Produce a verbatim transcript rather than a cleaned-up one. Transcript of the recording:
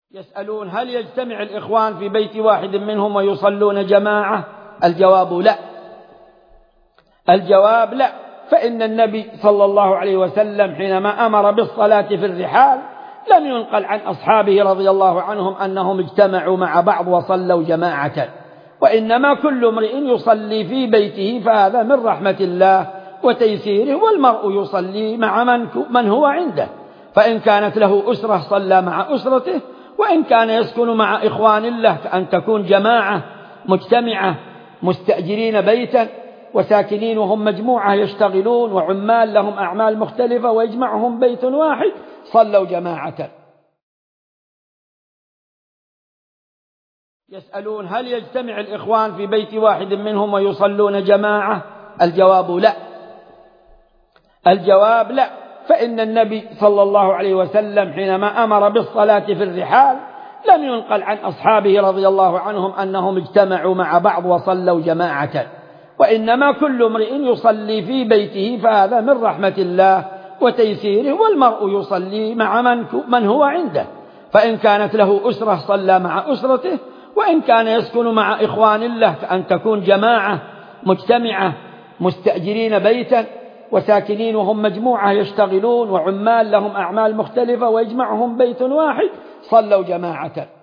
يسألون هل يجتمع الإخوان في بيت واحد منهم ويصلون جماعة؟ الجواب لا. الجواب لا، فإن النبي صلى الله عليه وسلم حينما أمر بالصلاة في الرحال لم ينقل عن أصحابه رضي الله عنهم أنهم اجتمعوا مع بعض وصلوا جماعة، وإنما كل امرئ يصلي في بيته، فهذا من رحمة الله وتيسيره، والمرء يصلي مع من, من هو عنده، فإن كانت له أسرة صلى مع أسرته، وإن كان يسكن مع إخوان له كأن تكون جماعة مجتمعة مستأجرين بيتا وساكنين وهم مجموعة يشتغلون وعمال لهم أعمال مختلفة ويجمعهم بيت واحد صلوا جماعة. يسألون هل يجتمع الإخوان في بيت واحد منهم ويصلون جماعة؟ الجواب لا. الجواب لا، فإن النبي صلى الله عليه وسلم حينما أمر بالصلاة في الرحال لم ينقل عن أصحابه رضي الله عنهم أنهم اجتمعوا مع بعض وصلوا جماعة، وإنما كل امرئ يصلي في بيته، فهذا من رحمة الله وتيسيره، والمرء يصلي مع من, من هو عنده، فإن كانت له أسرة صلى مع أسرته، وإن كان يسكن مع إخوان له كأن تكون جماعة مجتمعة مستأجرين بيتا وساكنين وهم مجموعة يشتغلون وعمال لهم أعمال مختلفة ويجمعهم بيت واحد صلوا جماعة.